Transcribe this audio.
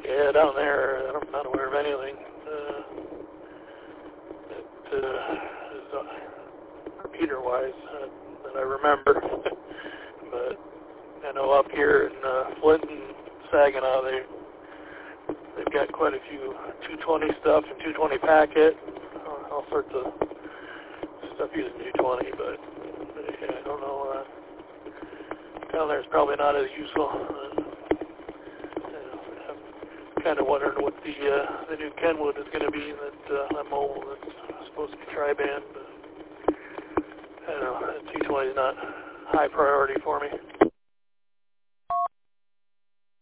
Yeah, down there, I'm not aware of anything that is repeater-wise that I remember. But I know up here in Flint and Saginaw, they've got quite a few 220 stuff and 220 packet, all sorts of stuff using 220, but yeah, I don't know. Down there it's probably not as useful. I'm kind of wondering what the new Kenwood is going to be that I'm old. It's supposed to be tri-band, but I don't know. 220 is not high priority for me.